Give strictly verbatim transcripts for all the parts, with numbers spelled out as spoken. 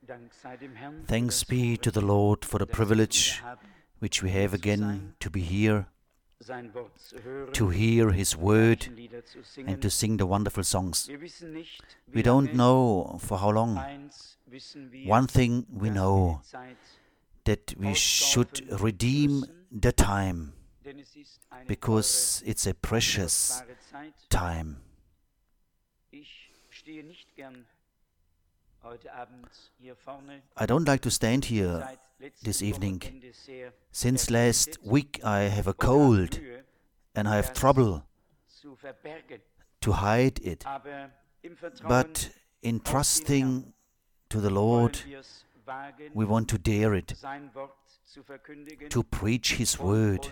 Thanks be to the Lord for the privilege which we have again to be here, to hear His word and to sing the wonderful songs. We don't know for how long. One thing we know, that we should redeem the time, because it's a precious time. I don't like to stand here this evening. Since last week I have a cold and I have trouble to hide it. But in trusting to the Lord, we want to dare it, to preach His word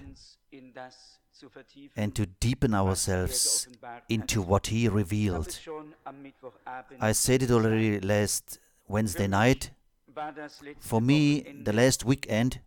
and to deepen ourselves into what He revealed. I said it already last Wednesday night. For me, the last weekend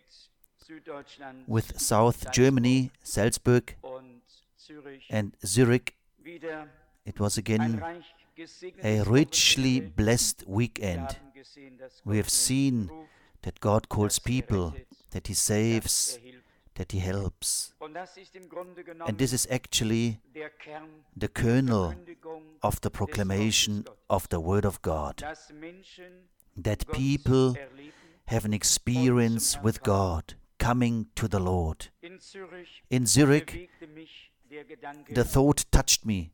with South Germany, Salzburg and Zurich, it was again a richly blessed weekend. We have seen that God calls people, that He saves, that He helps. And this is actually the kernel of the proclamation of the Word of God, that people have an experience with God, coming to the Lord. In Zurich, the thought touched me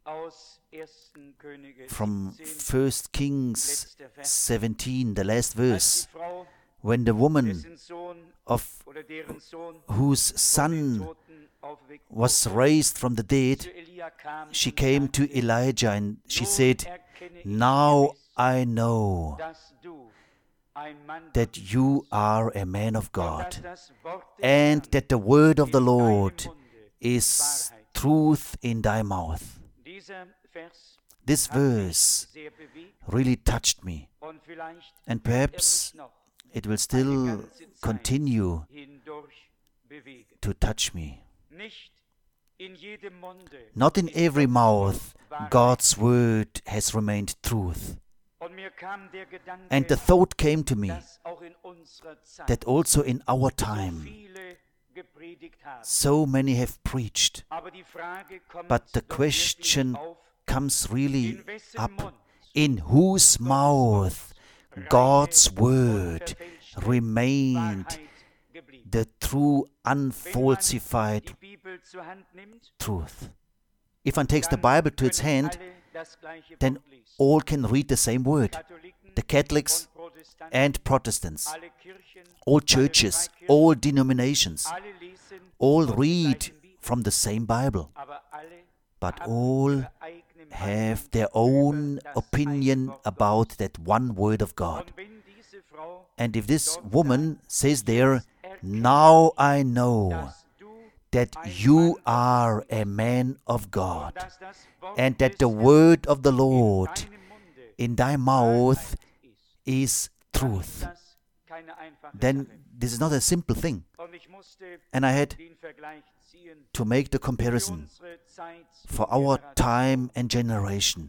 from First Kings seventeen, the last verse, when the woman of whose son was raised from the dead, she came to Elijah and she said, "Now I know that you are a man of God, and that the word of the Lord is truth in thy mouth." This verse really touched me, and perhaps it will still continue to touch me. Not in every mouth God's word has remained truth. And the thought came to me that also in our time so many have preached, but the question comes really up: in whose mouth God's word remained the true, unfalsified truth. If one takes the Bible to its hand, then all can read the same word. The Catholics and Protestants, all churches, all denominations, all read from the same Bible, but all have their own opinion about that one word of God. And if this woman says there, "Now I know that you are a man of God, and that the word of the Lord in thy mouth is truth," then this is not a simple thing. And I had to make the comparison for our time and generation.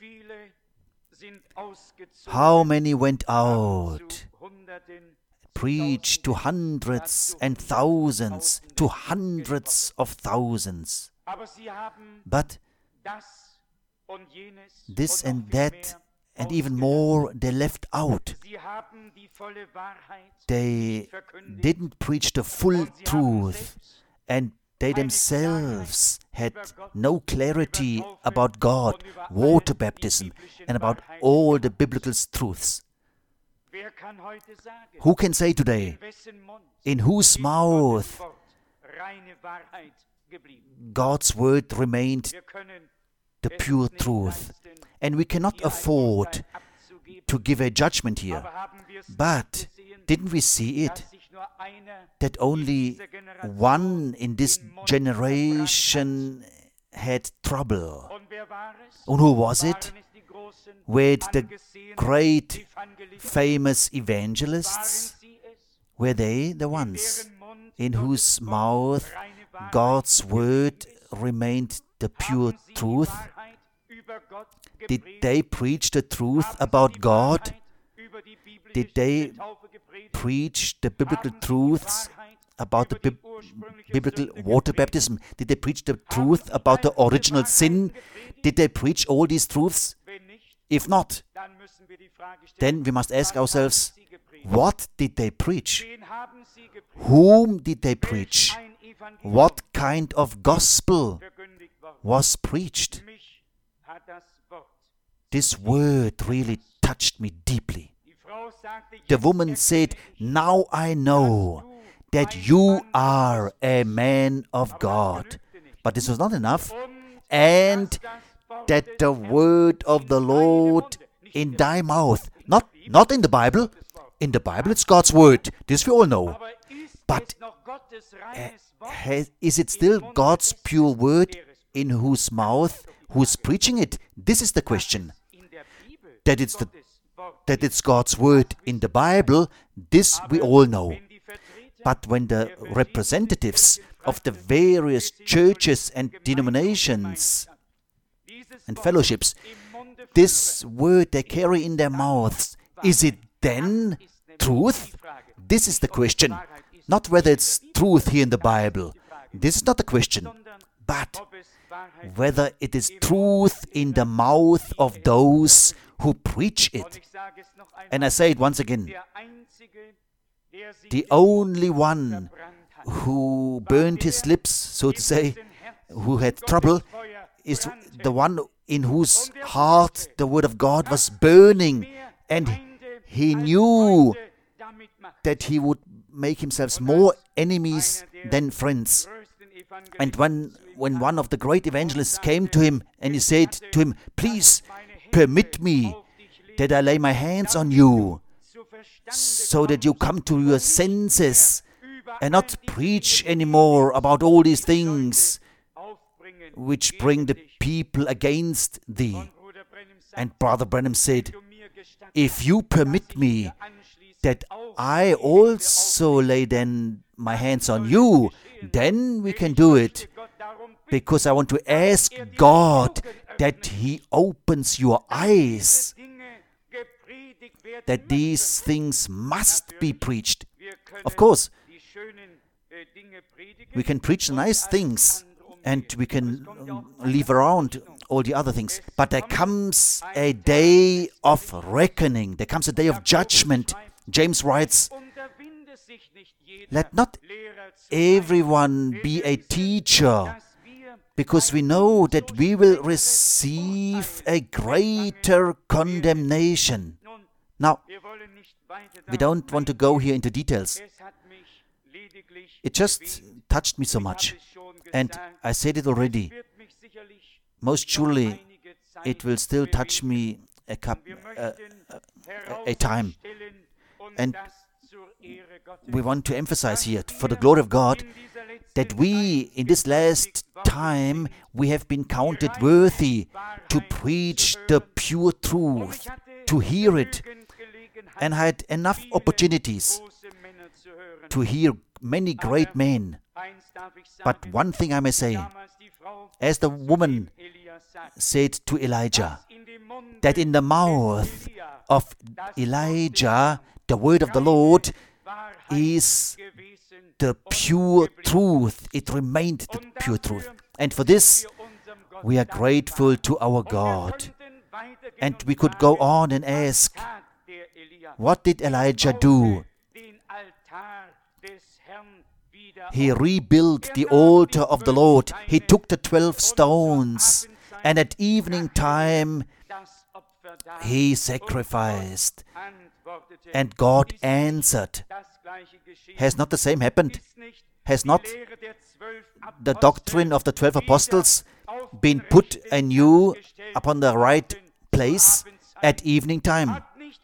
How many went out, preached to hundreds and thousands, to hundreds of thousands. But this and that and even more they left out. They didn't preach the full truth, and they themselves had no clarity about God, water baptism, and about all the biblical truths. Who can say today, in whose mouth God's word remained the pure truth? And we cannot afford to give a judgment here. But didn't we see it? That only one in this generation had trouble. And who was it? Were the great famous evangelists? Were they the ones in whose mouth God's word remained the pure truth? Did they preach the truth about God? Did they preach the biblical truths about the bib- biblical water baptism? Did they preach the truth about the original sin? Did they preach all these truths? If not, then we must ask ourselves, what did they preach? Whom did they preach? What kind of gospel was preached? This word really touched me deeply. The woman said, "Now I know that you are a man of God." But this was not enough. And that the word of the Lord in thy mouth, not, not in the Bible. In the Bible it's God's word. This we all know. But uh, has, is it still God's pure word in whose mouth, who's preaching it? This is the question. That it's, the, that it's God's word in the Bible, this we all know. But when the representatives of the various churches and denominations and fellowships, this word they carry in their mouths, is it then truth? This is the question. Not whether it's truth here in the Bible. This is not the question. But whether it is truth in the mouth of those who preach it. And I say it once again. The only one who burned his lips, so to say, who had trouble, is the one in whose heart the word of God was burning, and he knew that he would make himself more enemies than friends. And when, when one of the great evangelists came to him and he said to him, "Please permit me that I lay my hands on you, so that you come to your senses and not preach anymore about all these things which bring the people against thee." And Brother Branham said, "If you permit me that I also lay then my hands on you, then we can do it, because I want to ask God that He opens your eyes, that these things must be preached." Of course, we can preach nice things and we can leave around all the other things. But there comes a day of reckoning. There comes a day of judgment. James writes, "Let not everyone be a teacher, because we know that we will receive a greater condemnation." Now, we don't want to go here into details. It just touched me so much. And I said it already. Most surely, it will still touch me a, cup, uh, a, a time. And we want to emphasize here, for the glory of God, that we, in this last time, we have been counted worthy to preach the pure truth, to hear it. And I had enough opportunities to hear many great men. But one thing I may say, as the woman said to Elijah, that in the mouth of Elijah, the word of the Lord is the pure truth. It remained the pure truth. And for this, we are grateful to our God. And we could go on and ask, what did Elijah do? He rebuilt the altar of the Lord. He took the twelve stones, and at evening time he sacrificed. And God answered. Has not the same happened? Has not the doctrine of the twelve apostles been put anew upon the right place at evening time?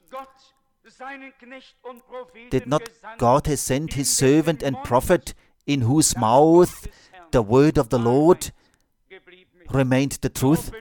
Did not God have sent His servant and prophet, in whose mouth the word of the Lord remained the truth?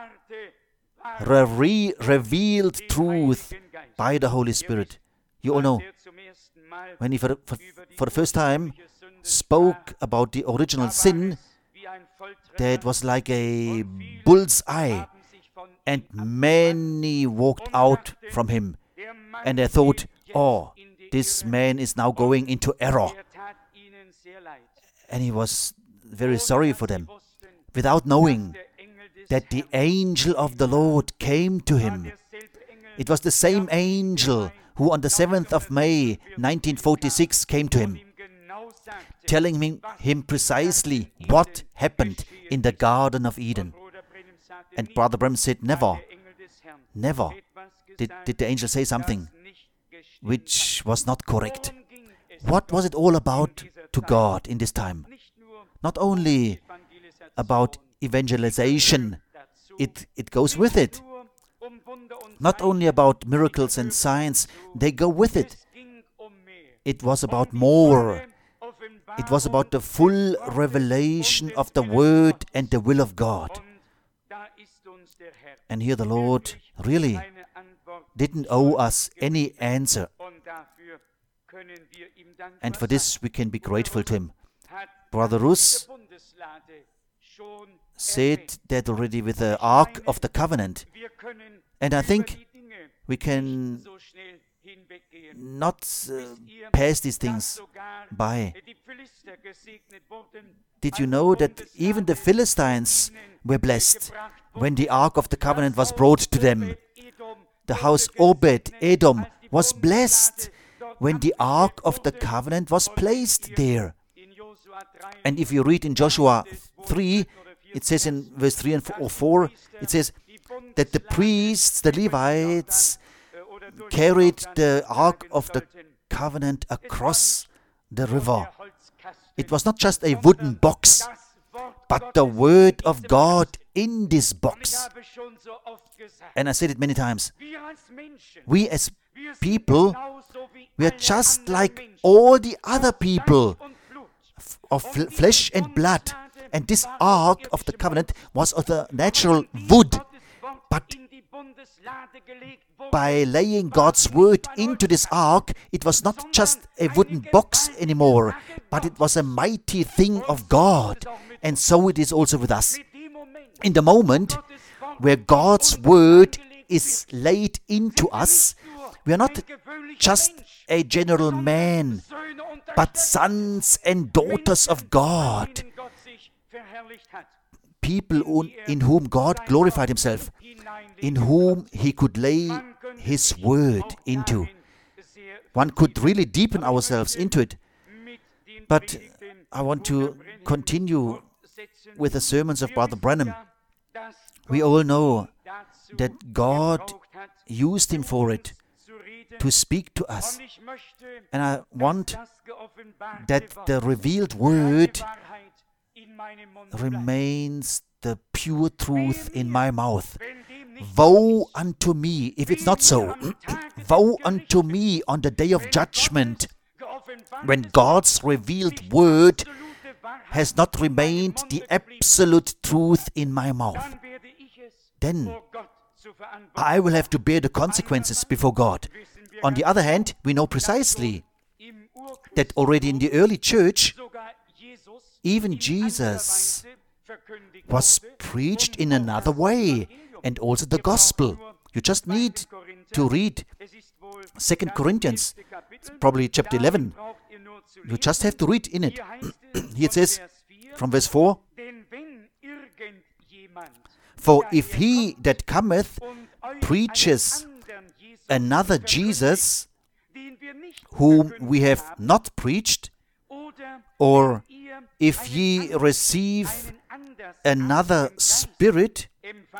Re- revealed truth by the Holy Spirit. You all know, when He for, for, for the first time spoke about the original sin, that was like a bull's eye, and many walked out from Him. And they thought, oh, this man is now going into error. And he was very sorry for them, without knowing that the angel of the Lord came to him. It was the same angel who on the seventh of May nineteen forty-six came to him, telling him, him precisely what happened in the Garden of Eden. And Brother Branham said, never, never did, did the angel say something which was not correct. What was it all about to God in this time? Not only about evangelization, it, it goes with it. Not only about miracles and signs, they go with it. It was about more. It was about the full revelation of the Word and the will of God. And here the Lord really didn't owe us any answer. And for this we can be grateful to him. Brother Russ said that already with the Ark of the Covenant. And I think we can not uh, pass these things by. Did you know that even the Philistines were blessed when the Ark of the Covenant was brought to them? The house Obed, Edom, was blessed when the Ark of the Covenant was placed there. And if you read in Joshua three, it says in verse three and four, it says that the priests, the Levites, carried the Ark of the Covenant across the river. It was not just a wooden box, but the Word of God in this box. And I said it many times. We as people, we are just like all the other people of flesh and blood. And this Ark of the Covenant was of the natural wood. But by laying God's Word into this Ark, it was not just a wooden box anymore, but it was a mighty thing of God. And so it is also with us. In the moment where God's Word is laid into us, we are not just a general man, but sons and daughters of God. People in whom God glorified himself, in whom he could lay his word into. One could really deepen ourselves into it. But I want to continue with the sermons of Brother Branham. We all know that God used him for it, to speak to us. And I want that the revealed word remains the pure truth in my mouth. Woe unto me if it's not so. Woe unto me on the day of judgment, when God's revealed word has not remained the absolute truth in my mouth. Then I will have to bear the consequences before God. On the other hand, we know precisely that already in the early church, even Jesus was preached in another way, and also the gospel. You just need to read Second Corinthians, probably chapter eleven. You just have to read in it. Here it says, from verse four, for if he that cometh preaches another Jesus, whom we have not preached, or if ye receive another spirit,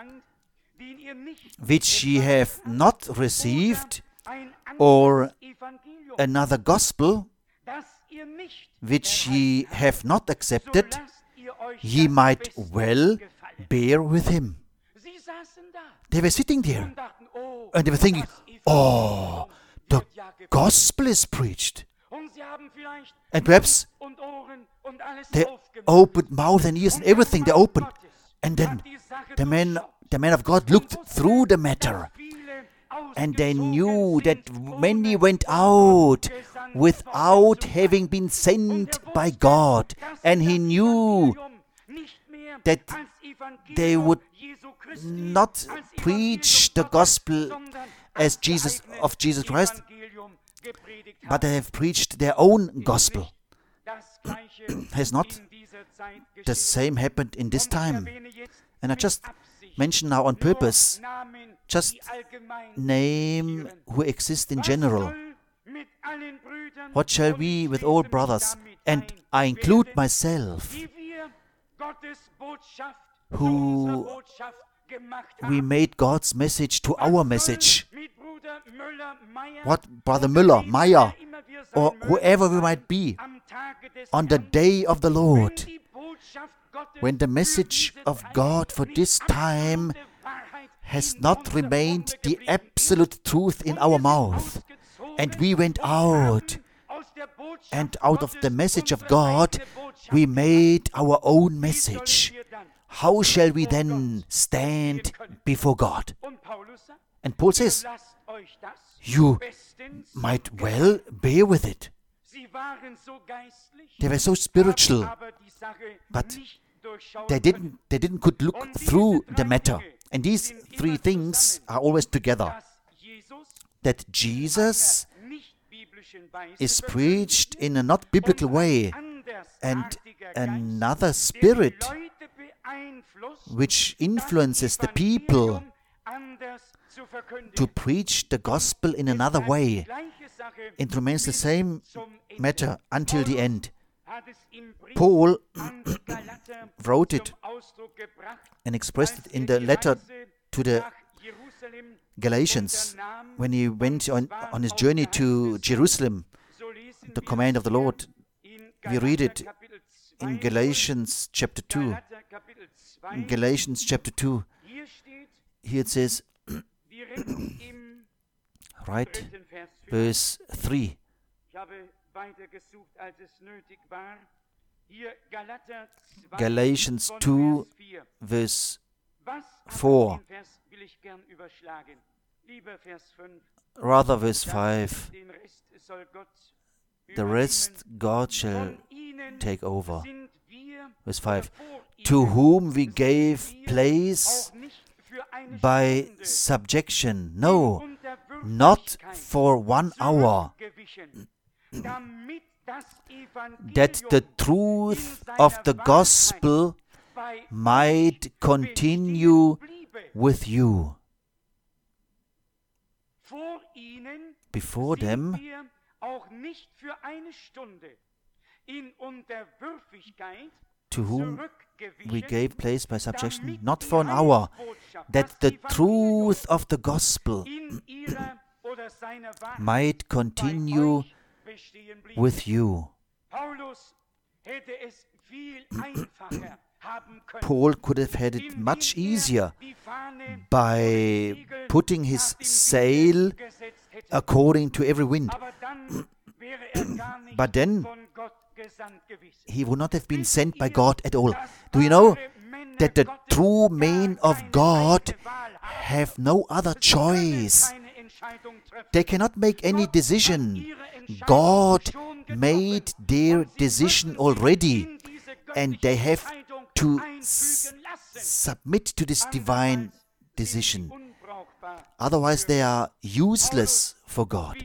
which ye have not received, or another gospel, which ye have not accepted, ye might well bear with him. They were sitting there, and they were thinking, oh, the gospel is preached. And perhaps they opened mouth and ears and everything, they opened. And then the man, the man of God looked through the matter. And they knew that many went out without having been sent by God. And he knew that they would not preach the gospel as Jesus of Jesus Christ, but they have preached their own gospel. Has not the same happened in this time? And I just mention now on purpose, just name who exist in general. What shall we with all brothers, and I include myself, who we made God's message to our message? What Brother Müller, Meyer, or whoever we might be, on the day of the Lord, when the message of God for this time has not remained the absolute truth in our mouth, and we went out, and out of the message of God, we made our own message. How shall we then stand before God? And Paul says, you might well bear with it. They were so spiritual, but they didn't, they didn't could look through the matter. And these three things are always together. That Jesus is preached in a not biblical way, and another spirit which influences the people to preach the gospel in another way. It remains the same matter until the end. Paul wrote it and expressed it in the letter to the Galatians when he went on, on his journey to Jerusalem, the command of the Lord. We read it in Galatians chapter two. In Galatians chapter two, here it says, right, verse three. Galatians two, verse four. Rather, verse five. The rest God shall take over. Verse five. To whom we gave place by subjection. No, not for one hour, that the truth of the gospel might continue with you. Before them, to whom we gave place by subjection, not for an hour, that the truth of the gospel might continue with you. Paul could have had it much easier by putting his sail according to every wind. But then he would not have been sent by God at all. Do you know that the true men of God have no other choice? They cannot make any decision. God made their decision already, and they have to s- submit to this divine decision. Otherwise, they are useless for God.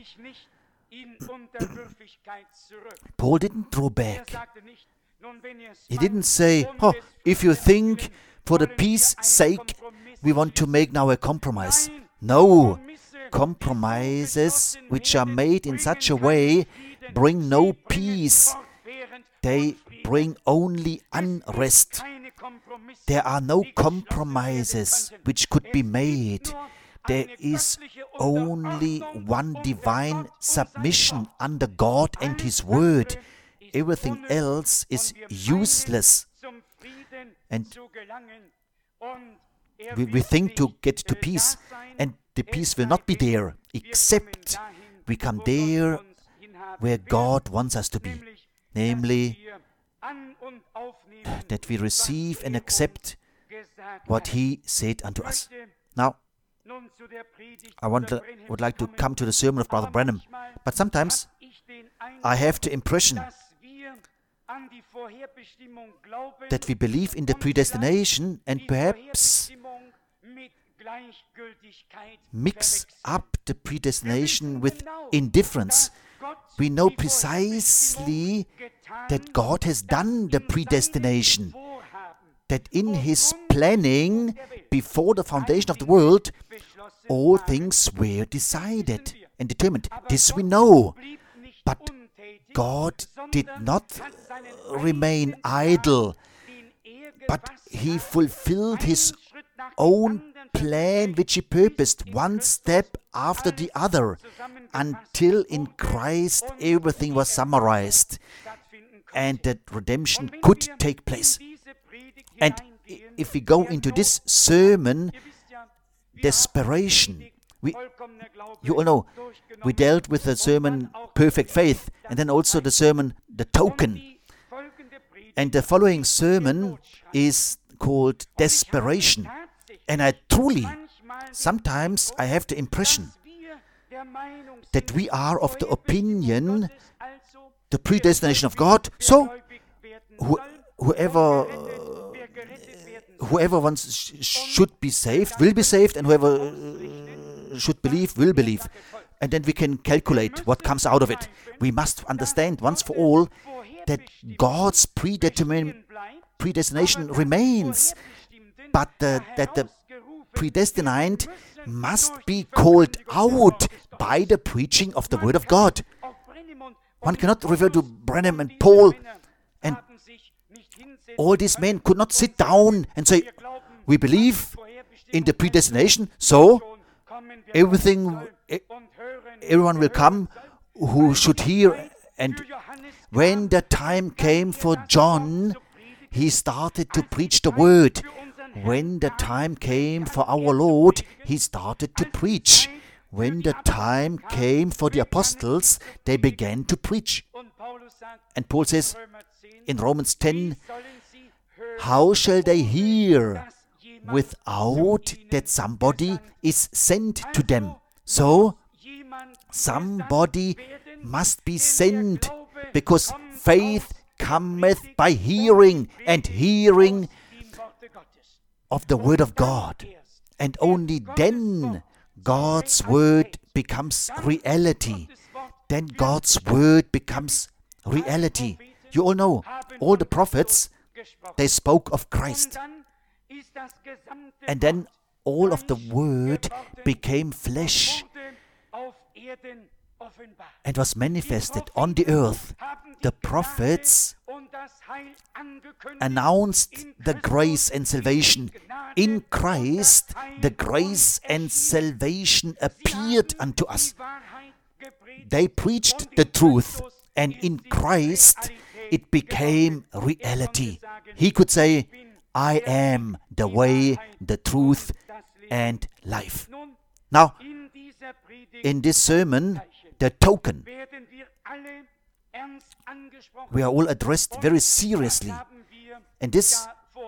Paul didn't draw back. He didn't say, oh, if you think for the peace sake we want to make now a compromise. No, compromises which are made in such a way bring no peace. They bring only unrest. There are no compromises which could be made. There is only one divine submission under God and His Word. Everything else is useless. And we, we think to get to peace, and the peace will not be there, except we come there where God wants us to be, namely that we receive and accept what He said unto us. Now, I want to, would like to come to the sermon of Brother Branham, but sometimes I have the impression that we believe in the predestination, and perhaps mix up the predestination with indifference. We know precisely that God has done the predestination, that in His planning before the foundation of the world, all things were decided and determined. This we know. But God did not remain idle, but He fulfilled His own plan which He purposed, one step after the other, until in Christ everything was summarized and that redemption could take place. And if we go into this sermon, desperation, we, you all know, we dealt with the sermon Perfect Faith, and then also the sermon The Token. And the following sermon is called Desperation. And I truly, sometimes I have the impression that we are of the opinion, the predestination of God, so who, whoever uh, whoever wants sh- should be saved will be saved, and whoever uh, should believe will believe. And then we can calculate what comes out of it. We must understand once for all that God's predetermin- predestination remains, but uh, that the predestined must be called out by the preaching of the Word of God. One cannot refer to Branham and Paul, and all these men could not sit down and say, we believe in the predestination, so everything, everyone will come who should hear. And when the time came for John, he started to preach the Word. When the time came for our Lord, He started to preach. When the time came for the apostles, they began to preach. And Paul says in Romans ten, how shall they hear without that somebody is sent to them? So, somebody must be sent, because faith cometh by hearing, and hearing of the Word of God. And only then God's Word becomes reality. Then God's Word becomes reality. You all know, all the prophets, they spoke of Christ. And then all of the Word became flesh and was manifested on the earth. The prophets announced the grace and salvation. In Christ, the grace and salvation appeared unto us. They preached the truth, and in Christ it became reality. He could say, I am the way, the truth, and life. Now, in this sermon, the token, we are all addressed very seriously. And this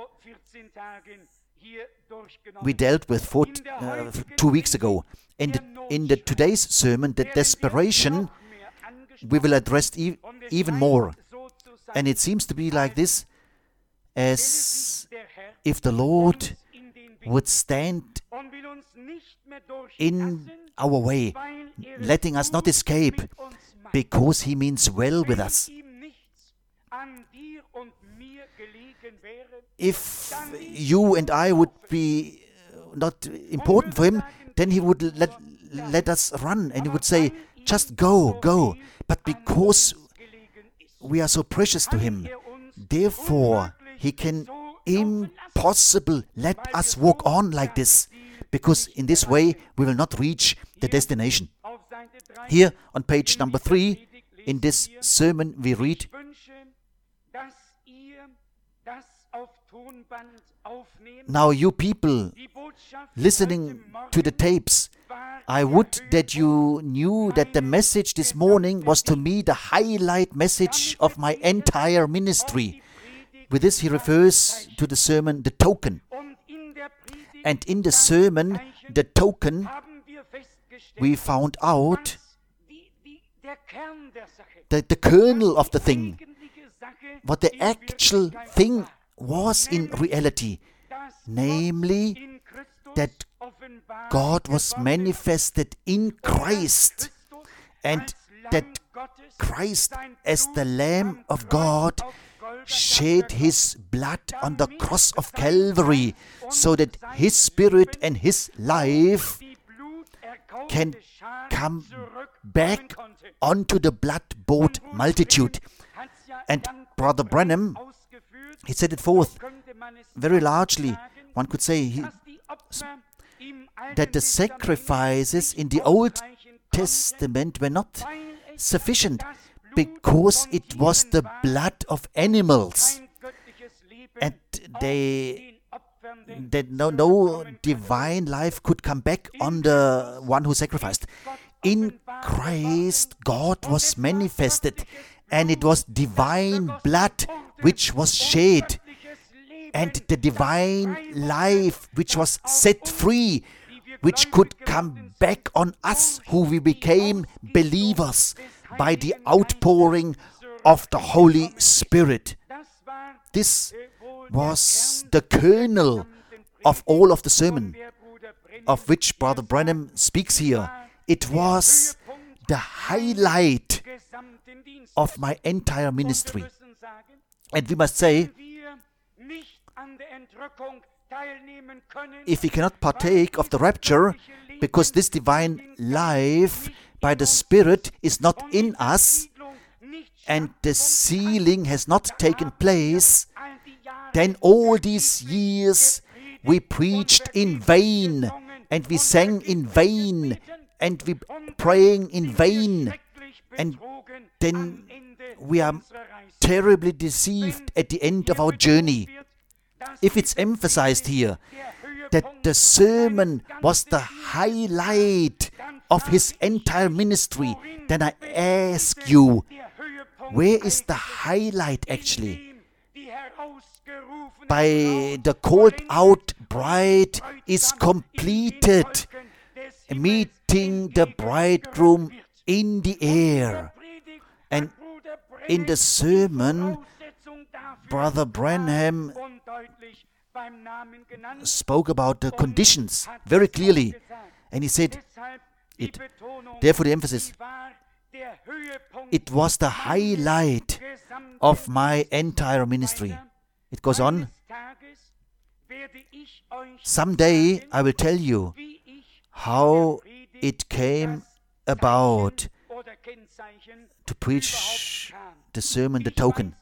we dealt with for, uh, two weeks ago. In the, in the today's sermon, the desperation, we will address e- even more. And it seems to be like this, as if the Lord would stand in our way, letting us not escape, because He means well with us. If you and I would be not important for Him, then He would let, let us run, and He would say, just go, go. But because we are so precious to Him, therefore He can impossible let us walk on like this, because in this way we will not reach the destination. Here on page number three, in this sermon we read, now you people listening to the tapes, I would that you knew that the message this morning was to me the highlight message of my entire ministry. With this he refers to the sermon, The Token. And in the sermon, The Token, we found out that the kernel of the thing, what the actual thing was in reality, namely that God was manifested in Christ, and that Christ, as the Lamb of God, shed his blood on the cross of Calvary, so that his spirit and his life can come back onto the blood-bought multitude. And Brother Branham, he set it forth very largely. One could say he, that the sacrifices in the Old Testament were not sufficient, because it was the blood of animals, and they, that no, no divine life could come back on the one who sacrificed. In Christ, God was manifested, and it was divine blood which was shed, and the divine life which was set free, which could come back on us who we became believers by the outpouring of the Holy Spirit. This was the kernel of all of the sermon of which Brother Branham speaks here. It was the highlight of my entire ministry. And we must say, if we cannot partake of the rapture, because this divine life by the Spirit is not in us, and the sealing has not taken place, then all these years we preached in vain, and we sang in vain, and we praying in vain, and then we are terribly deceived at the end of our journey. If it's emphasized here that the sermon was the highlight of his entire ministry, then I ask you, where is the highlight actually? By the called out bride is completed, meeting the bridegroom in the air. And in the sermon, Brother Branham spoke about the conditions very clearly, and he said it. Therefore the emphasis, it was the highlight of my entire ministry. It goes on, someday I will tell you how it came about to preach the sermon, the token.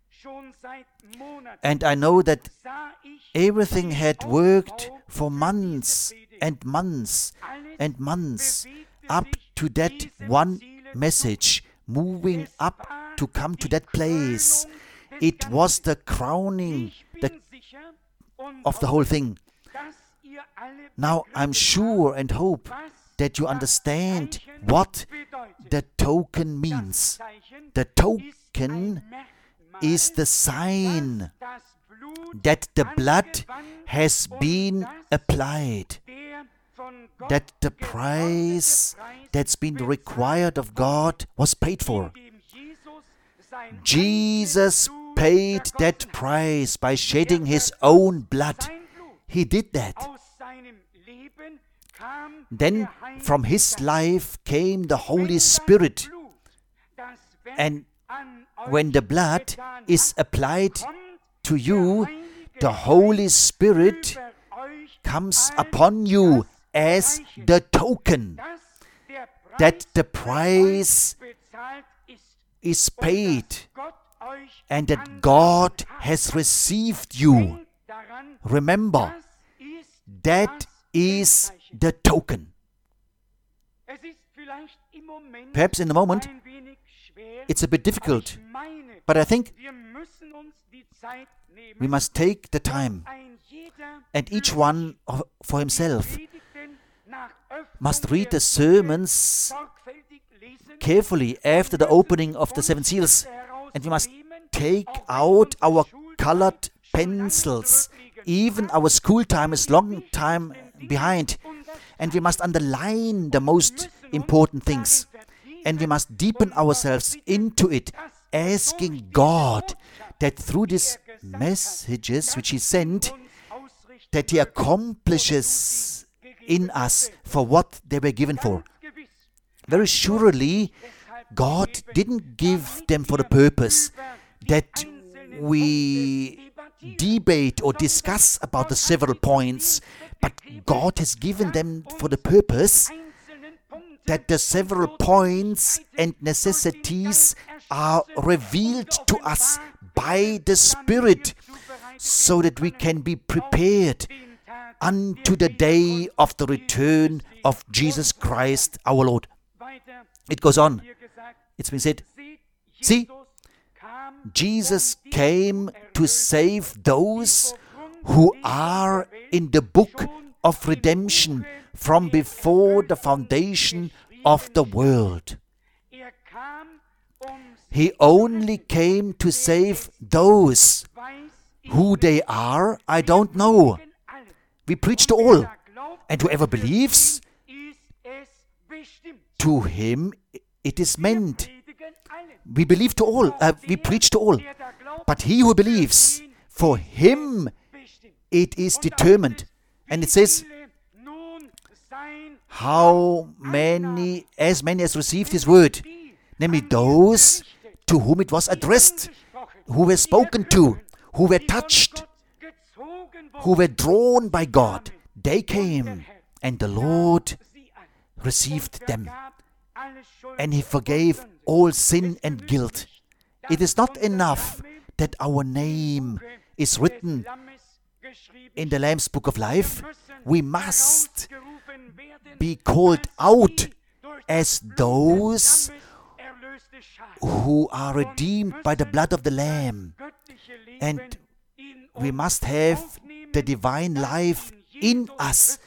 And I know that everything had worked for months and months and months up to that one message, moving up to come to that place. It was the crowning the, of the whole thing. Now I'm sure and hope that you understand what the token means. The token is the sign that the blood has been applied, that the price that's been required of God was paid for. Jesus paid that price by shedding his own blood. He did that. Then from his life came the Holy Spirit. And when the blood is applied to you, the Holy Spirit comes upon you as the token that the price is paid and that God has received you. Remember, that is the token. Perhaps in the moment it's a bit difficult, but I think we must take the time, and each one for himself must read the sermons carefully after the opening of the seven seals, and we must take out our colored pencils. Even our school time is long time behind, and we must underline the most important things, and we must deepen ourselves into it, asking God that through these messages which He sent, that He accomplishes in us for what they were given for. Very surely, God didn't give them for the purpose that we debate or discuss about the several points, but God has given them for the purpose that the several points and necessities are revealed to us by the Spirit, so that we can be prepared unto the day of the return of Jesus Christ our Lord. It goes on. It's been said, see, Jesus came to save those who are in the book of redemption from before the foundation of the world. He only came to save those. Who they are, I don't know. We preach to all. And whoever believes, to him it is meant. We believe to all. Uh, we preach to all. But he who believes, for him it is determined. And it says, how many, as many as received his word, namely those to whom it was addressed, who were spoken to, who were touched, who were drawn by God, they came, and the Lord received them, and he forgave all sin and guilt. It is not enough that our name is written in the Lamb's Book of Life. We must be called out as those who are redeemed by the blood of the Lamb. And we must have the divine life in us,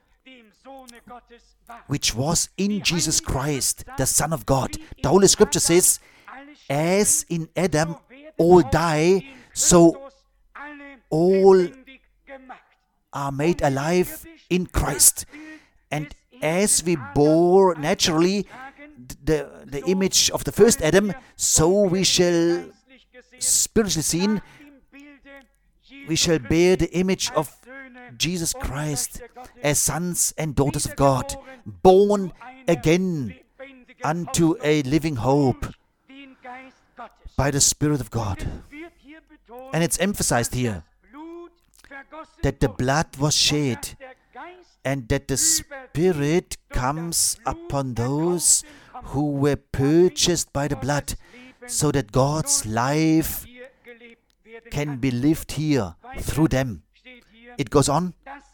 which was in Jesus Christ, the Son of God. The Holy Scripture says, as in Adam all die, so all are made alive in Christ. And as we bore naturally the, the image of the first Adam, so we shall, spiritually seen, we shall bear the image of Jesus Christ as sons and daughters of God, born again unto a living hope by the Spirit of God. And it's emphasized here that the blood was shed and that the Spirit comes upon those who were purchased by the blood, so that God's life can be lived here through them. It goes on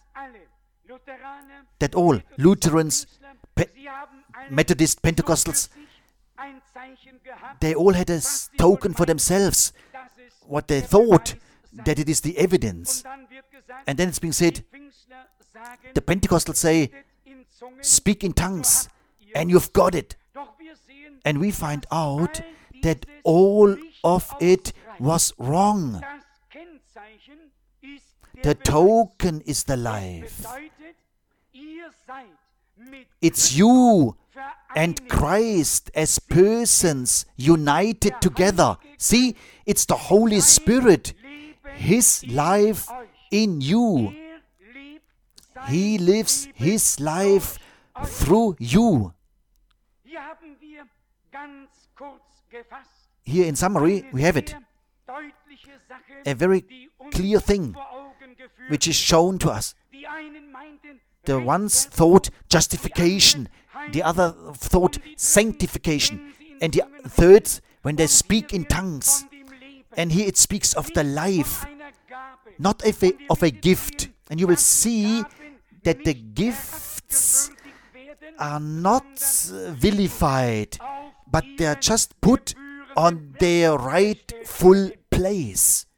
that all Lutherans, Pe- Methodists, Pentecostals, they all had a token for themselves, what they thought that it is the evidence. And then it's being said, the Pentecostals say, speak in tongues, and you've got it. And we find out that all of it was wrong. The token is the life. It's you and Christ as persons united together. See, it's the Holy Spirit, His life in you. He lives His life through you. Here in summary, we have it. A very clear thing which is shown to us. The ones thought justification, the other thought sanctification, and the third, when they speak in tongues. And here it speaks of the life, not of a, of a gift. And you will see that the gifts are not vilified, but they are just put on their rightful place.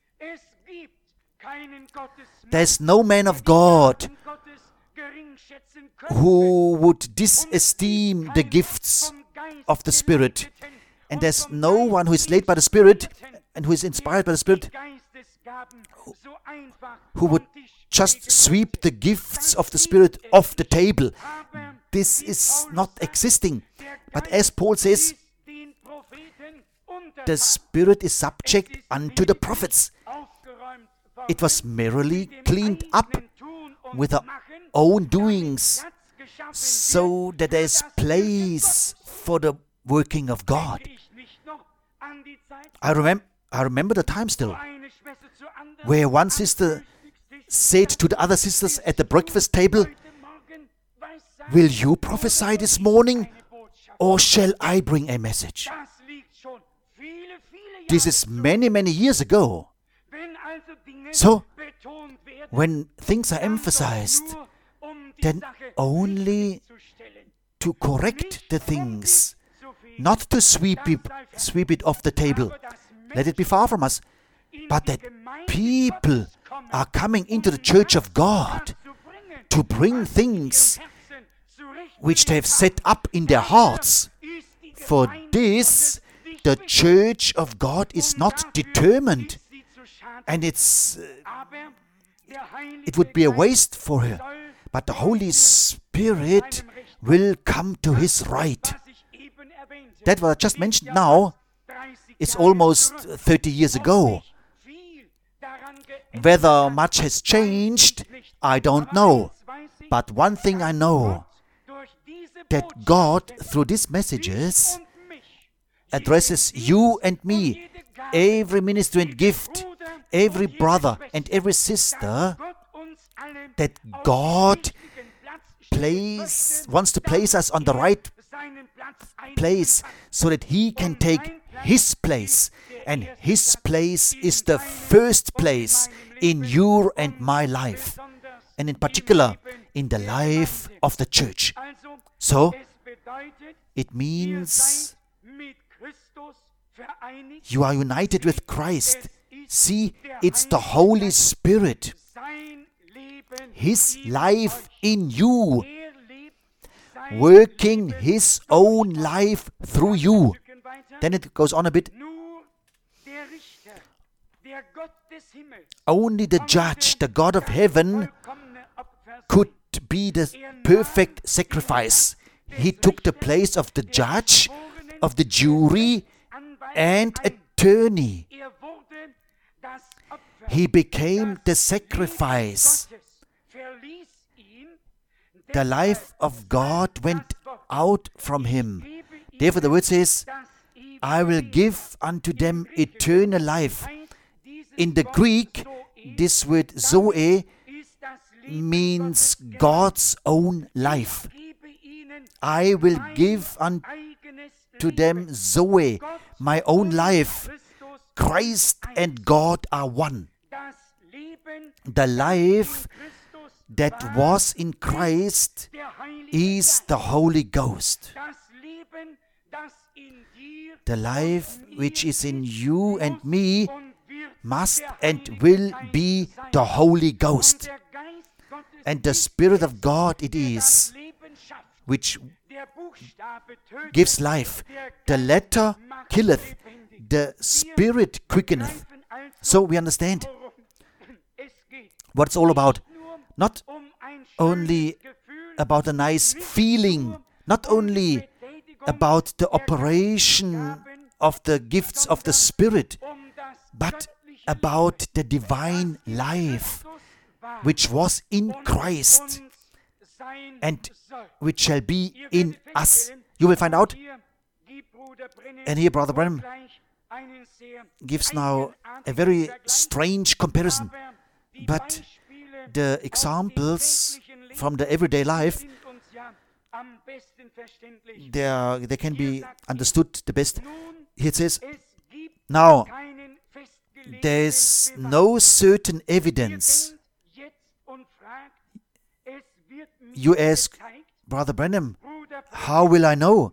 There's no man of God who would disesteem the gifts of the Spirit. And there's no one who is led by the Spirit and who is inspired by the Spirit who, who would just sweep the gifts of the Spirit off the table. This is not existing. But as Paul says, the Spirit is subject unto the prophets. It was merely cleaned up with an own doings, so that there is place for the working of God. I remember, I remember the time still, where one sister said to the other sisters at the breakfast table, "Will you prophesy this morning, or shall I bring a message?" This is many, many years ago. So, when things are emphasized, then only to correct the things, not to sweep it, sweep it off the table. Let it be far from us. But that people are coming into the church of God to bring things which they have set up in their hearts. For this, the church of God is not determined, and it's uh, it would be a waste for her. But the Holy Spirit will come to His right. That what I just mentioned now is almost thirty years ago. Whether much has changed, I don't know. But one thing I know, that God, through these messages, addresses you and me, every ministry and gift, every brother and every sister, that God place, wants to place us on the right place so that He can take His place. And His place is the first place in your and my life, and in particular in the life of the church. So, it means you are united with Christ. See, it's the Holy Spirit, His life in you, working His own life through you. Then it goes on a bit. Only the judge, the God of heaven, could be the perfect sacrifice. He took the place of the judge, of the jury, and attorney. He became the sacrifice. The life of God went out from Him. Therefore the word says, "I will give unto them eternal life." In the Greek, this word Zoe means God's own life. I will give unto them Zoe, my own life. Christ and God are one. The life that was in Christ is the Holy Ghost. The life which is in you and me must and will be the Holy Ghost. And the Spirit of God it is which gives life. The letter killeth, the Spirit quickeneth. So we understand what it's all about. Not only about a nice feeling, not only about the operation of the gifts of the Spirit, but about the divine life which was in Christ and which shall be in us. You will find out. And here Brother Branham gives now a very strange comparison. But the examples from the everyday life, they, are, they can be understood the best. Here it says, now, there is no certain evidence. You ask, Brother Branham, how will I know?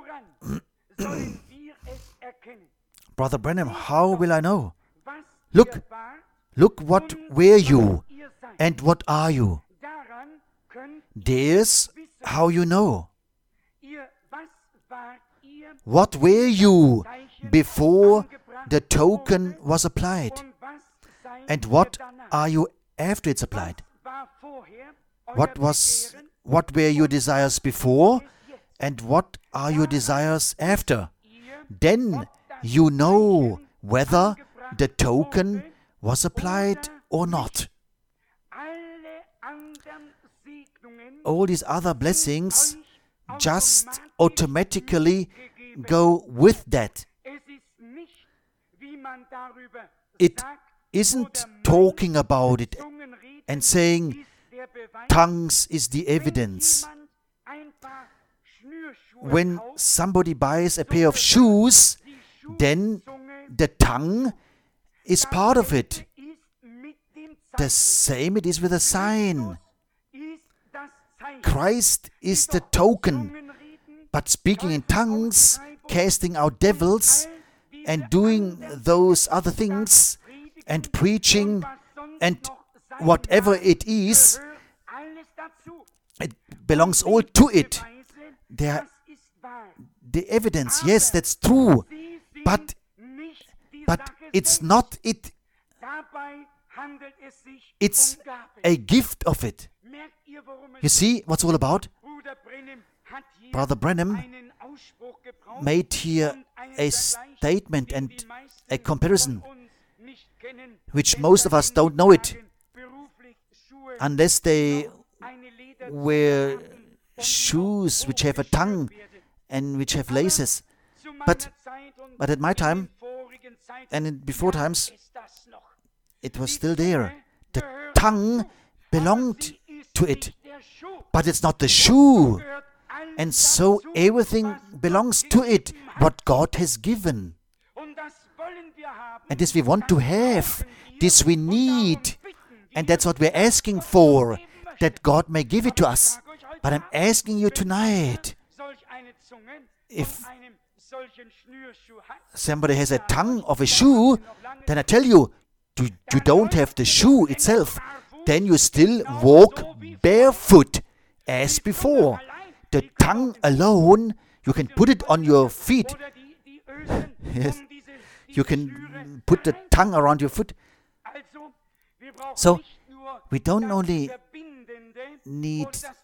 Brother Branham, how will I know? Look, look what were you and what are you? There's how you know. What were you before the token was applied? And what are you after it's applied? What was, what were your desires before? And what are your desires after? Then you know whether the token was applied or not. all these other blessings just automatically go with that. It isn't talking about it and saying tongues is the evidence. When somebody buys a pair of shoes, then the tongue is part of it. The same it is with a sign. Christ is the token, but speaking in tongues, casting out devils, and doing those other things, and preaching, and whatever it is, it belongs all to it. There, the evidence, yes, that's true, but but it's not it. It's a gift of it. You see what's all about? Brother Branham made here a statement and a comparison, which most of us don't know it, unless they wear shoes which have a tongue and which have laces. But, but at my time, and in before times, it was still there. The tongue belonged to it, but it's not the shoe. And so everything belongs to it, what God has given. And this we want to have, this we need, and that's what we're asking for, that God may give it to us. But I'm asking you tonight, if somebody has a tongue of a shoe, then I tell you, you, you don't have the shoe itself. Then you still walk barefoot as before. The tongue alone, you can put it on your feet. Yes. You can put the tongue around your foot. So, we don't only need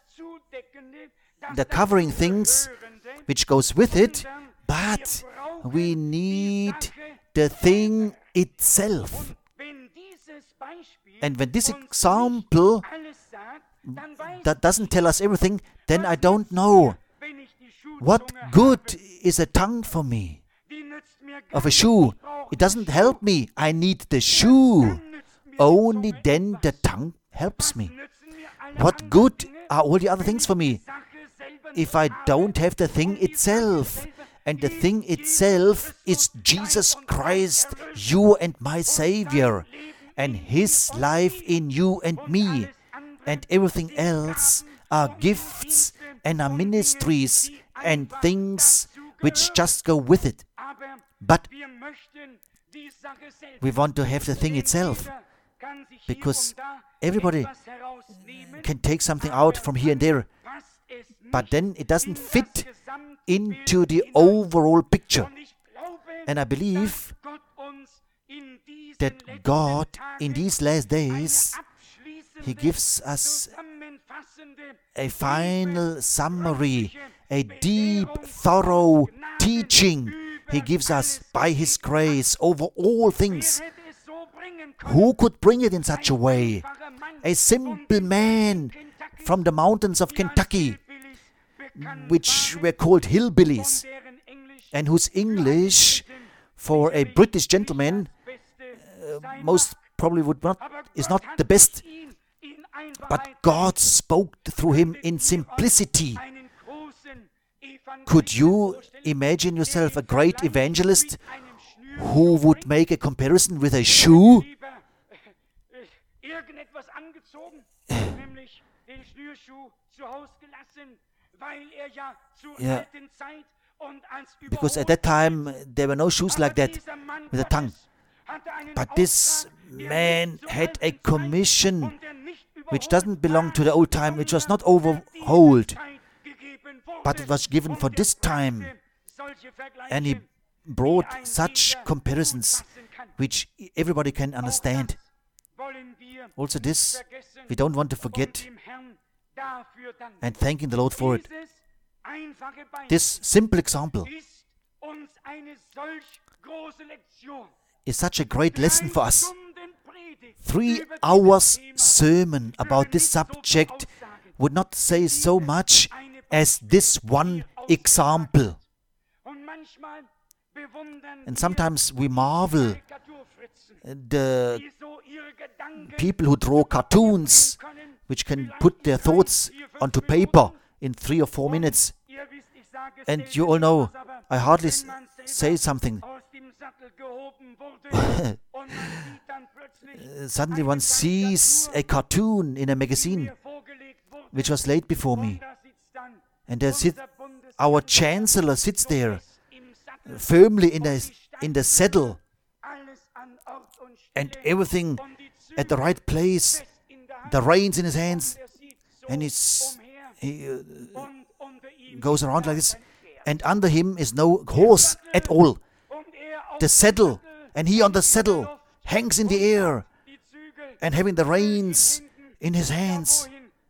the covering things which goes with it, but we need the thing itself. And when this example that doesn't tell us everything, then I don't know. What good is a tongue for me? Of a shoe. It doesn't help me. I need the shoe. Only then the tongue helps me. What good are all the other things for me if I don't have the thing itself? And the thing itself is Jesus Christ, you and my Savior, and His life in you and me. And everything else are gifts and are ministries and things which just go with it. But we want to have the thing itself, because everybody can take something out from here and there, but then it doesn't fit into the overall picture. And I believe that God in these last days, He gives us a final summary, a deep, thorough teaching He gives us by His grace over all things. Who could bring it in such a way? A simple man from the mountains of Kentucky, which were called hillbillies, and whose English for a British gentleman uh, most probably would not is not the best. But God spoke through him in simplicity. Could you imagine yourself a great evangelist who would make a comparison with a shoe? Yeah. Because at that time there were no shoes like that with a tongue. But this man had a commission which doesn't belong to the old time, which was not overhauled, but it was given for this time. And he brought such comparisons which everybody can understand. Also this, we don't want to forget, and thanking the Lord for it. This simple example is such a great lesson for us. Three hours sermon about this subject would not say so much as this one example. And sometimes we marvel the people who draw cartoons, which can put their thoughts onto paper in three or four minutes. And you all know, I hardly s- say something. Suddenly one sees a cartoon in a magazine which was laid before me. And there sit, our chancellor sits there firmly in the, in the saddle, and everything at the right place, the reins in his hands, and he's, he uh, goes around like this, and under him is no horse at all. The saddle, and he on the saddle hangs in the air and having the reins in his hands.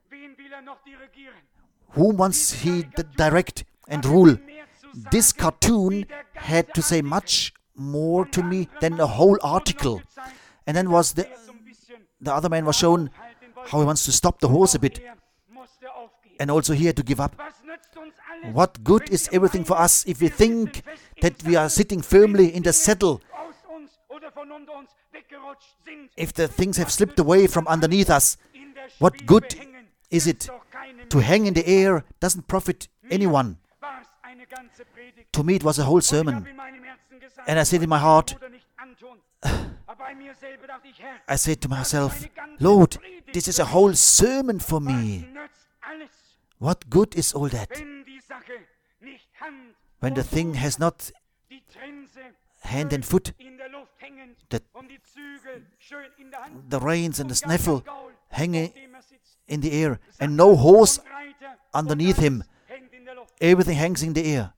Whom wants he d- direct and rule? This cartoon had to say much more to me than a whole article. And then was the the other man was shown how he wants to stop the horse a bit, and also he had to give up. What good is everything for us if we think that we are sitting firmly in the saddle, if the things have slipped away from underneath us? What good is it? To hang in the air doesn't profit anyone. To me it was a whole sermon. And I said in my heart, I said to myself, Lord, this is a whole sermon for me. What good is all that? When the thing has not hand and foot, the, the reins and the snaffle hanging in the air, and no horse underneath him. Everything hangs in the air.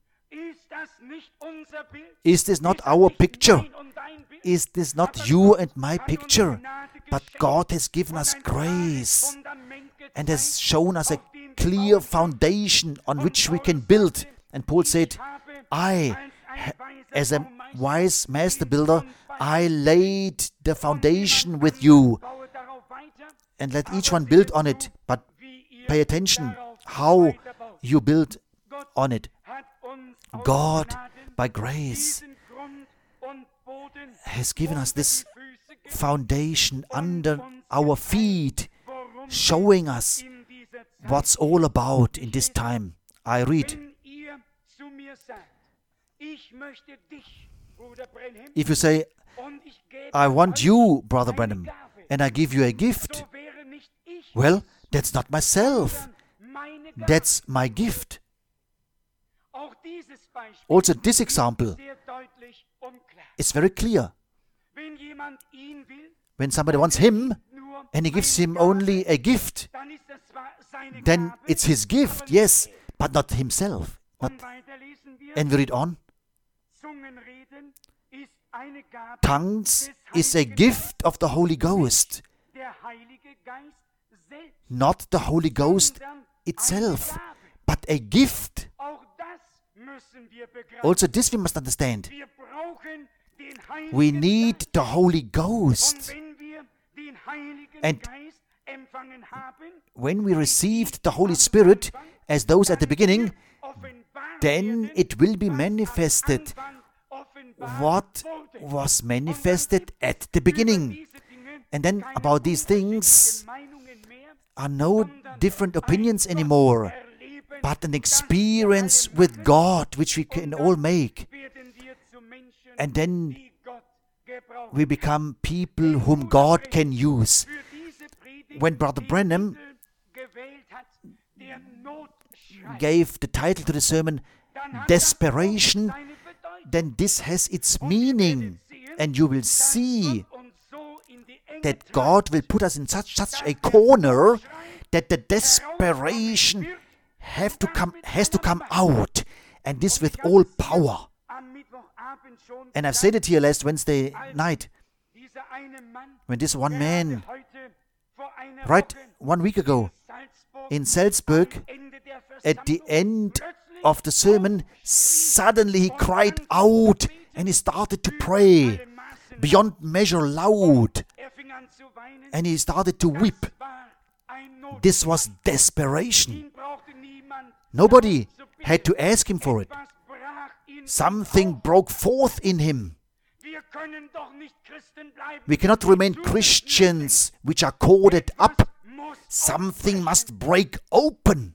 Is this not our picture? Is this not you and my picture? But God has given us grace and has shown us a clear foundation on which we can build. And Paul said, I, as a wise master builder, I laid the foundation with you. And let each one build on it. But pay attention how you build on it. God, by grace, has given us this foundation under our feet, showing us what's all about in this time. I read, if you say, I want you, Brother Branham, and I give you a gift, well, that's not myself. That's my gift. Also, this example is very clear. When somebody wants him, and he gives him only a gift, then it's his gift, yes, but not himself. Not. And we read on. Tongues is a gift of the Holy Ghost, not the Holy Ghost itself, but a gift. Also, this we must understand. We need the Holy Ghost. And when we received the Holy Spirit, as those at the beginning, then it will be manifested what was manifested at the beginning. And then about these things are no different opinions anymore, but an experience with God which we can all make. And then we become people whom God can use. When Brother Branham gave the title to the sermon, Desperation, then this has its meaning. And you will see that God will put us in such such a corner that the desperation have to come, has to come out, and this with all power. And I've said it here last Wednesday night, when this one man, right one week ago, in Salzburg, at the end of the sermon, suddenly he cried out and he started to pray beyond measure loud, and he started to weep. This was desperation. Nobody had to ask him for it. Something broke forth in him. We cannot remain Christians which are corded up. Something must break open.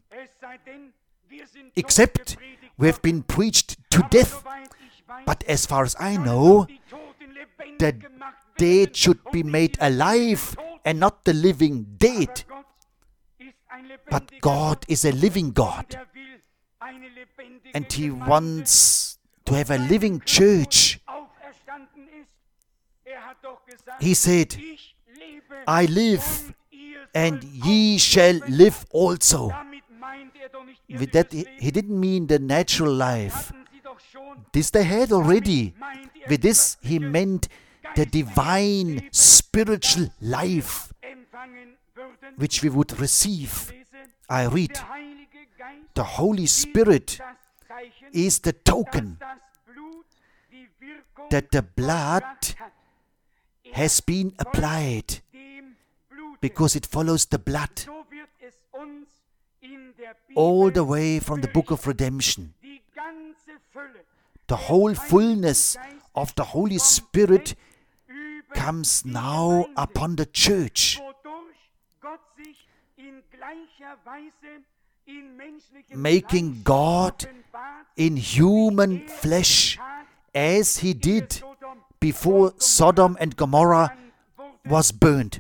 Except we have been preached to death. But as far as I know, the dead should be made alive and not the living dead. But God is a living God. And He wants to have a living church. He said, I live, and ye shall live also. With that, He didn't mean the natural life. This they had already. With this, He meant the divine spiritual life which we would receive. I read, the Holy Spirit is the token that the blood has been applied, because it follows the blood all the way from the book of redemption. The whole fullness of the Holy Spirit comes now upon the church, making God in human flesh, as He did before Sodom and Gomorrah was burned.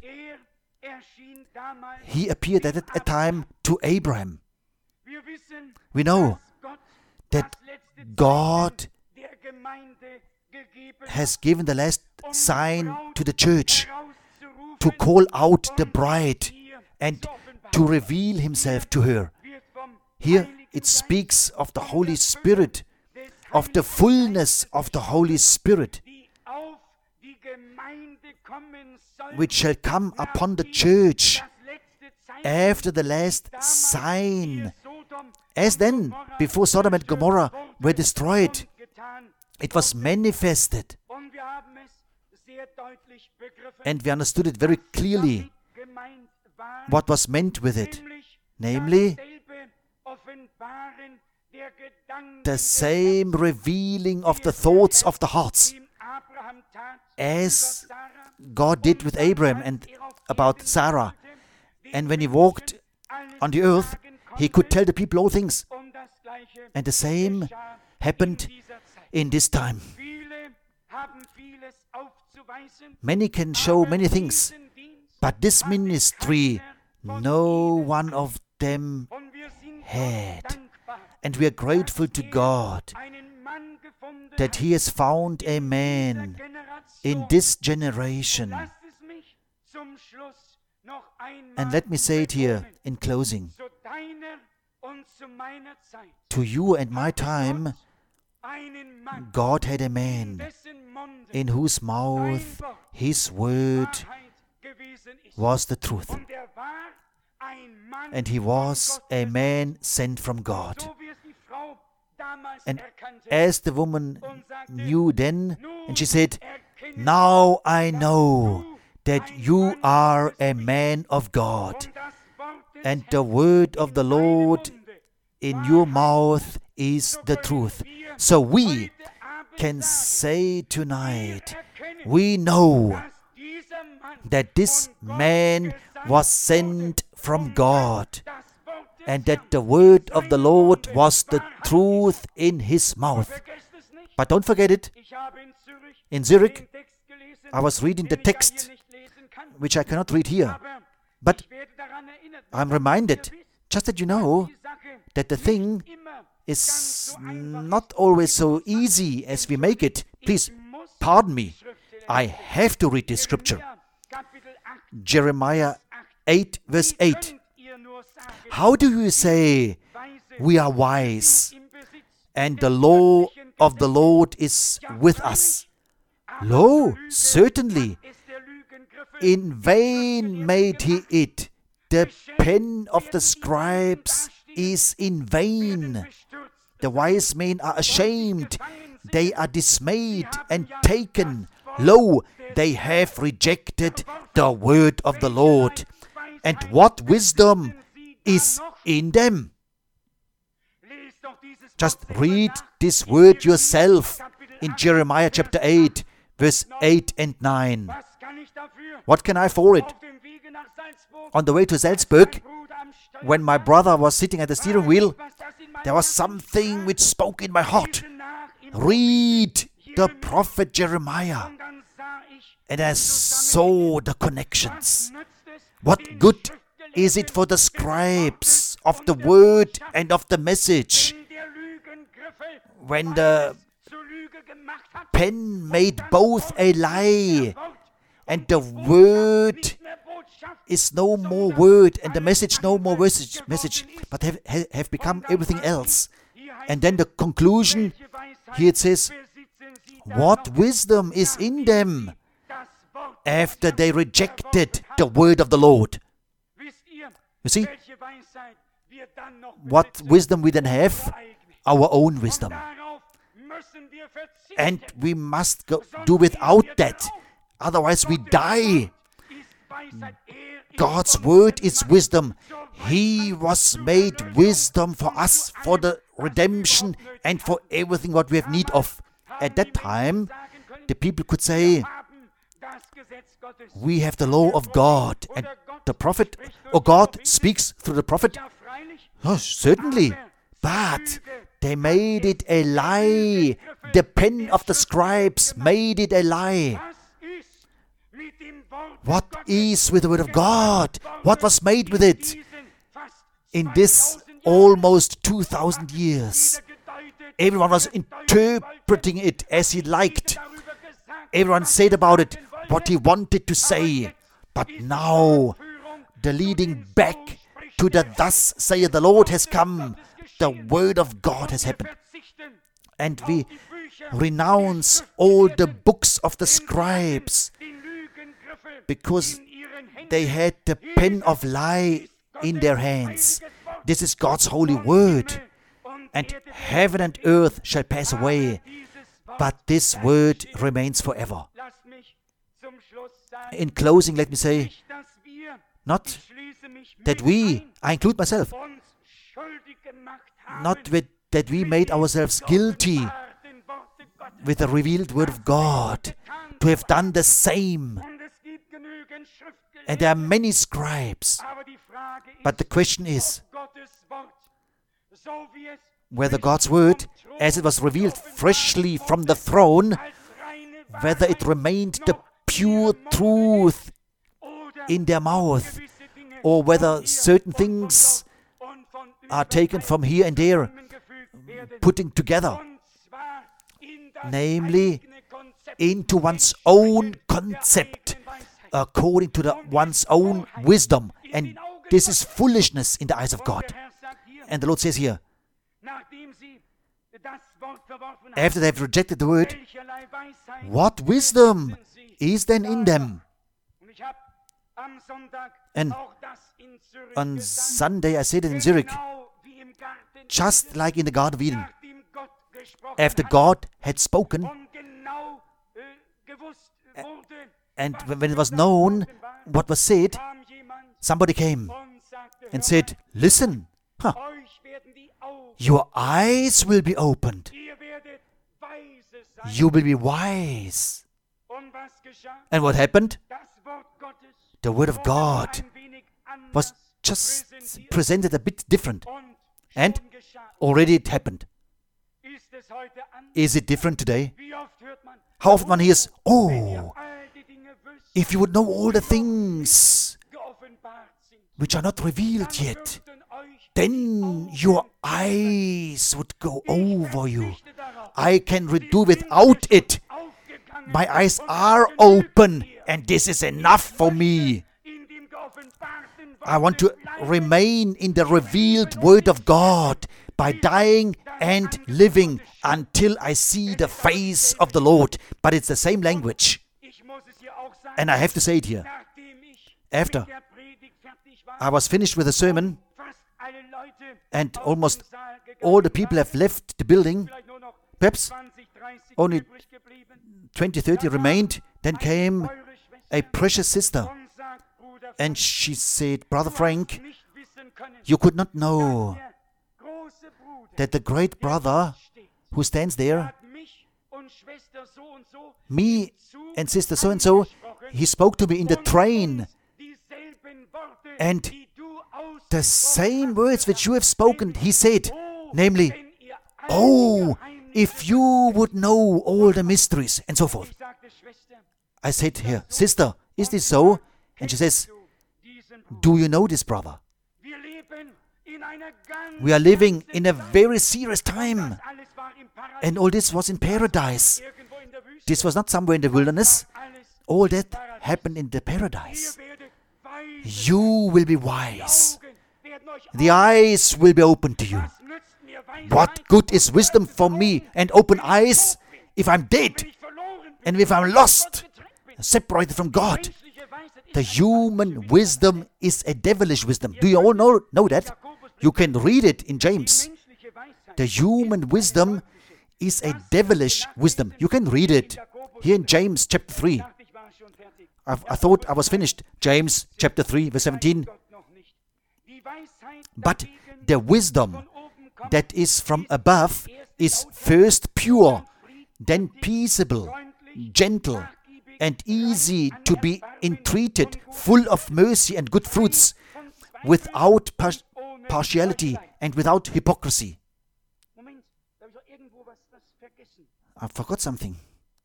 He appeared at a time to Abraham. We know that God has given the last sign to the church to call out the bride and to reveal Himself to her. Here it speaks of the Holy Spirit, of the fullness of the Holy Spirit, which shall come upon the church after the last sign. As then, before Sodom and Gomorrah were destroyed, it was manifested. And we understood it very clearly, what was meant with it. Namely, the same revealing of the thoughts of the hearts, as God did with Abraham and about Sarah. And when He walked on the earth, He could tell the people all things. And the same happened in this time. Many can show many things, but this ministry, no one of them had. And we are grateful to God that He has found a man in this generation. And let me say it here in closing. To you and my time, God had a man in whose mouth His word was the truth. And he was a man sent from God. And as the woman knew then, and she said, now I know that you are a man of God, and the word of the Lord in your mouth is the truth. So we can say tonight, we know that this man was sent from God, and that the word of the Lord was the truth in his mouth. But don't forget it. In Zurich, I was reading the text, which I cannot read here. But I'm reminded, just that you know, that the thing is not always so easy as we make it. Please, pardon me. I have to read this scripture. Jeremiah eight, verse eight. How do you say, we are wise, and the law of the Lord is with us? Lo, certainly, in vain made he it. The pen of the scribes is in vain. The wise men are ashamed. They are dismayed and taken. Lo, they have rejected the word of the Lord. And what wisdom is in them? Just read this word yourself in Jeremiah chapter eight, verse eight and nine. What can I for it? On the way to Salzburg, when my brother was sitting at the steering wheel, there was something which spoke in my heart. Read the prophet Jeremiah. And I saw the connections. What good is it for the scribes of the word and of the message when the pen made both a lie and the word is no more word and the message no more message, message but have, have become everything else? And then the conclusion, here it says, what wisdom is in them after they rejected the word of the Lord? You see, what wisdom we then have? Our own wisdom. And we must go, do without that. Otherwise we die. God's word is wisdom. He was made wisdom for us, for the redemption and for everything what we have need of. At that time, the people could say, we have the law of God, and the prophet, or God speaks through the prophet. Oh, certainly, but they made it a lie. The pen of the scribes made it a lie. What is with the word of God? What was made with it? In this almost two thousand years, everyone was interpreting it as he liked. Everyone said about it what he wanted to say. But now, the leading back to the thus saith the Lord has come. The word of God has happened. And we renounce all the books of the scribes because they had the pen of lie in their hands. This is God's holy word. And heaven and earth shall pass away, but this word remains forever. In closing, let me say, not that we, I include myself, not with, that we made ourselves guilty with the revealed word of God, to have done the same. And there are many scribes. But the question is, whether God's word, as it was revealed freshly from the throne, whether it remained the pure truth in their mouth, or whether certain things are taken from here and there, putting together, namely into one's own concept, according to the, one's own wisdom. And this is foolishness in the eyes of God. And the Lord says here, after they have rejected the word, what wisdom is then in them? And on Sunday I said it in Zurich, just like in the Garden of Eden, after God had spoken, and when it was known what was said, somebody came and said, listen, huh, your eyes will be opened. You will be wise. And what happened? The word of God was just presented a bit different. And already it happened. Is it different today? How often one hears, oh, if you would know all the things which are not revealed yet, then your eyes would go over you. I can do without it. My eyes are open, and this is enough for me. I want to remain in the revealed word of God by dying and living until I see the face of the Lord. But it's the same language. And I have to say it here. After I was finished with the sermon, and almost all the people have left the building, perhaps only twenty, thirty remained, then came a precious sister And she said, Brother Frank, you could not know that the great brother who stands there, me and sister so-and-so, he spoke to me in the train. And the same words which you have spoken, he said, namely, oh, if you would know all the mysteries, and so forth. I said here, sister, is this so? And she says, do you know this brother? We are living in a very serious time. And all this was in paradise. This was not somewhere in the wilderness. All that happened in the paradise. You will be wise. The eyes will be open to you. What good is wisdom for me and open eyes if I'm dead and if I'm lost, separated from God? The human wisdom is a devilish wisdom. Do you all know, know that? You can read it in James. The human wisdom is a devilish wisdom. You can read it here in James chapter three. I, I thought I was finished. James chapter three, verse seventeen. But the wisdom that is from above is first pure, then peaceable, gentle, and easy to be entreated, full of mercy and good fruits, without par- partiality and without hypocrisy. I forgot something.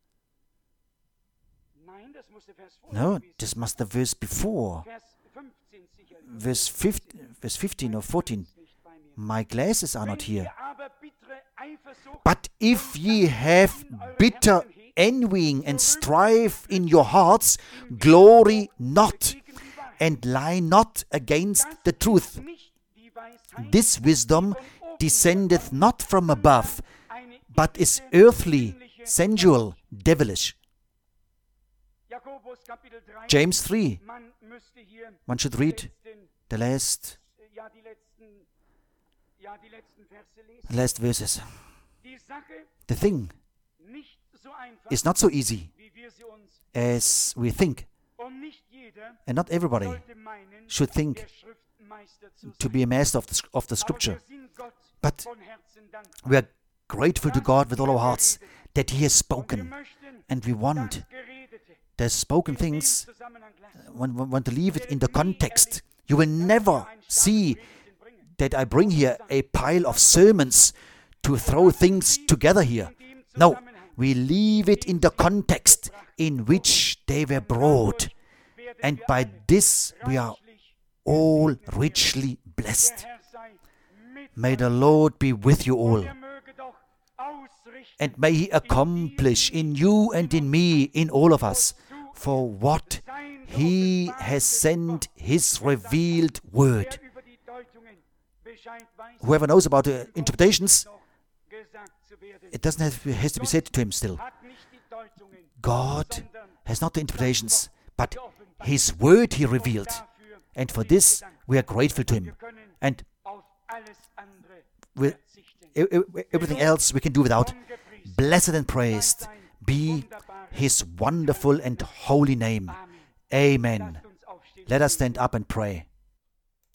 No, this must have verse before. Verse fifteen, verse fifteen or fourteen. My glasses are not here. But if ye have bitter envying and strife in your hearts, glory not, and lie not against the truth. This wisdom descendeth not from above, but is earthly, sensual, devilish. James three. One should read the last, last verses. The thing is not so easy as we think. And not everybody should think to be a master of the, of the scripture. But we are grateful to God with all our hearts that He has spoken. And we want the spoken things, want, want to leave it in the context. You will never see that I bring here a pile of sermons to throw things together here. No, we leave it in the context in which they were brought. And by this we are all richly blessed. May the Lord be with you all. And may He accomplish in you and in me, in all of us, for what He has sent His revealed word. Whoever knows about the interpretations, it doesn't have, it has to be said to him still. God has not the interpretations, but His word He revealed. And for this, we are grateful to Him. And with everything else we can do without. Blessed and praised be His wonderful and holy name. Amen. Let us stand up and pray.